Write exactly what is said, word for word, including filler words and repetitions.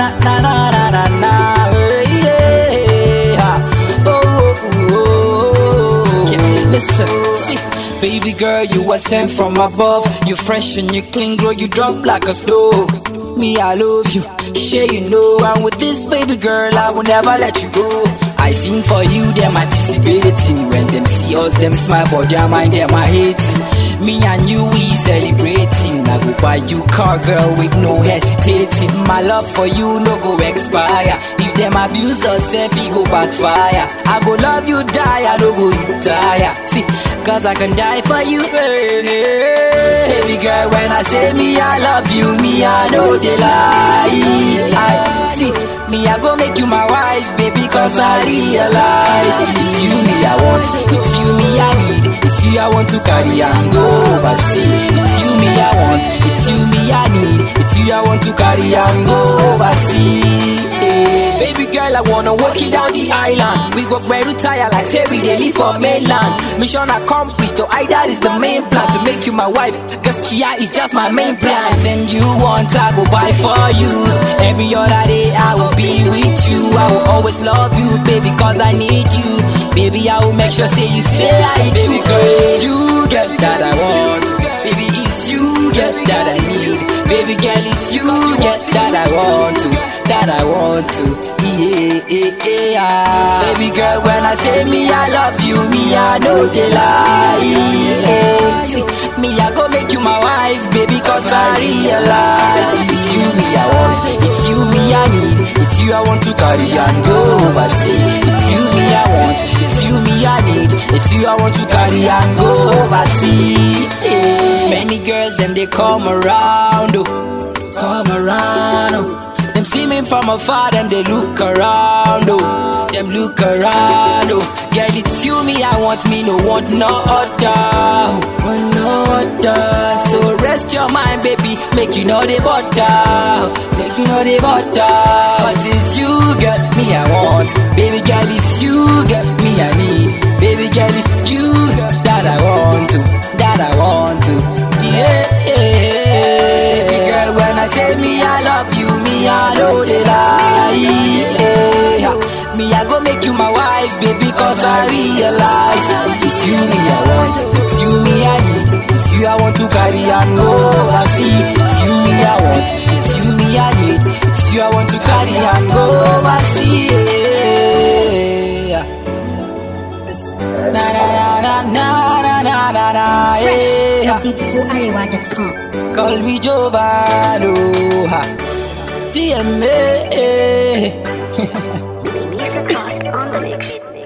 na na na na na. Yeah. Oh, oh, oh. Yeah. Listen, see. Baby girl, you were sent from above. You fresh and you clean, girl, you drop like a stove. Me, I love you, sure you know. And with this baby girl, I will never let you go. I sing for you, them anticipating. When them see us, them smile, for their mind, them are hating. Me and you, we celebrating. I go buy you car, girl, with no hesitating. My love for you no go expire. If them abuse us, if it go backfire. I go love you, die, I no go retire. See, cause I can die for you. Baby girl, when I say me, I love you, me, I know they lie. I see, me, I go make you my wife, baby, cause I realize it's you me I want, it's you me I need, it's you I want to carry and go overseas. It's you me I want, it's you me I need, it's you I want to carry and go overseas. Hey, baby girl, I wanna walk you down the island. We go very tired like say we dey live for mainland. Mission accomplished, though I that is the main plan to make you my wife. Cause Kia is just my main plan. Then you want I go buy for you. Every other day I will be with you. I will always love you, baby, cause I need you. Baby, I will make sure say you say I do. Baby girl, it's you get that I want. Baby, it's you get that I need. Baby girl, it's you get that I want to, that I want to. Yeah, yeah, yeah. Baby girl, when I say me I love you, me I know they lie. Yeah. See, me I go make you my wife, baby, cause I realize it's you me I want, it's you me I need, it's you I want to carry and go overseas. It's you me I want, it's you me I need, it's you I want to carry and go overseas. Yeah. Many girls them they come around, oh, come around, oh. Them see me from afar, them they look around, oh, them look around, oh. Girl, it's you me I want, me no want no other, oh, no other. So rest your mind, baby, make you know the butter, make you know the butter. Cause it's you, girl, me I want, baby girl, it's you, girl, me I need, baby girl, it's you that I want to, that I want to, yeah, yeah. Baby girl, when I say me I love you, me I know they lie, yeah. Me I go make you my wife, baby, cause I realize it's you me I want, it's you me I need, it's you I want to carry and go overseas. It's you me I want, it's you me I need, it's you I want to carry and go overseas. Yeah. Na na na na na na na na. Fresh from beautiful arewa dot com. Call me Giovanni, T M A. Mix across on the mix.